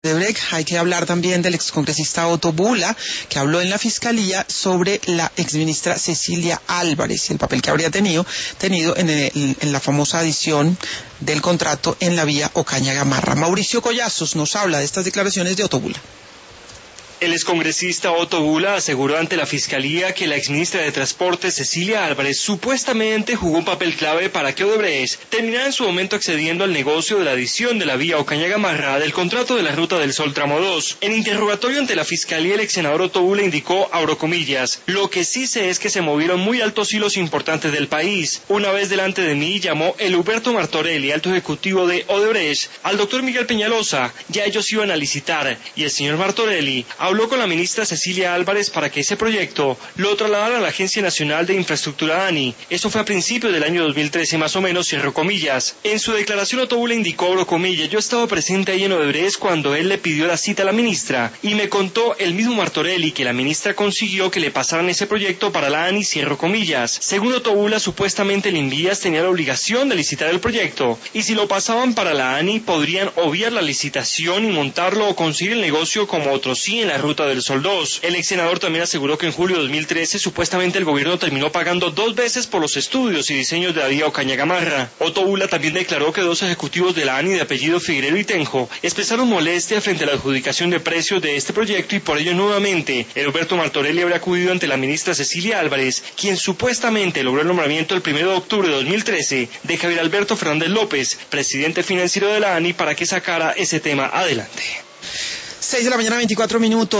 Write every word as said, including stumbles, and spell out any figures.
Odebrecht, hay que hablar también del excongresista Otto Bula, que habló en la Fiscalía sobre la exministra Cecilia Álvarez y el papel que habría tenido, tenido en, el, en la famosa adición del contrato en la vía Ocaña-Gamarra. Mauricio Collazos nos habla de estas declaraciones de Otto Bula. El excongresista Otto Bula aseguró ante la Fiscalía que la exministra de Transporte Cecilia Álvarez supuestamente jugó un papel clave para que Odebrecht terminara en su momento accediendo al negocio de la adición de la vía Ocaña-Gamarra del contrato de la Ruta del Sol Tramo dos. En interrogatorio ante la Fiscalía, el ex senador Otto Bula indicó, abro comillas, lo que sí sé es que se movieron muy altos hilos importantes del país. Una vez delante de mí llamó el Huberto Martorelli, alto ejecutivo de Odebrecht, al doctor Miguel Peñalosa, ya ellos iban a licitar, y el señor Martorelli habló con la ministra Cecilia Álvarez para que ese proyecto lo trasladara a la Agencia Nacional de Infraestructura ANI. Eso fue a principios del año dos mil trece más o menos, cierro comillas. En su declaración Otto Bula indicó, abro comillas, yo estaba presente ahí en Odebrecht cuando él le pidió la cita a la ministra y me contó el mismo Martorelli que la ministra consiguió que le pasaran ese proyecto para la ANI, cierro comillas. Según Otto Bula, supuestamente el Invías tenía la obligación de licitar el proyecto y si lo pasaban para la ANI podrían obviar la licitación y montarlo o conseguir el negocio como otros sí en la Ruta del Sol dos. El ex senador también aseguró que en julio de dos mil trece supuestamente el gobierno terminó pagando dos veces por los estudios y diseños de la vía Ocaña-Gamarra. Otto Bula también declaró que dos ejecutivos de la ANI de apellido Figueiredo y Tenjo expresaron molestia frente a la adjudicación de precios de este proyecto y por ello nuevamente el Huberto Martorelli habría acudido ante la ministra Cecilia Álvarez, quien supuestamente logró el nombramiento el primero de octubre de dos mil trece de Javier Alberto Fernández López, presidente financiero de la ANI, para que sacara ese tema adelante. seis de la mañana, veinticuatro minutos.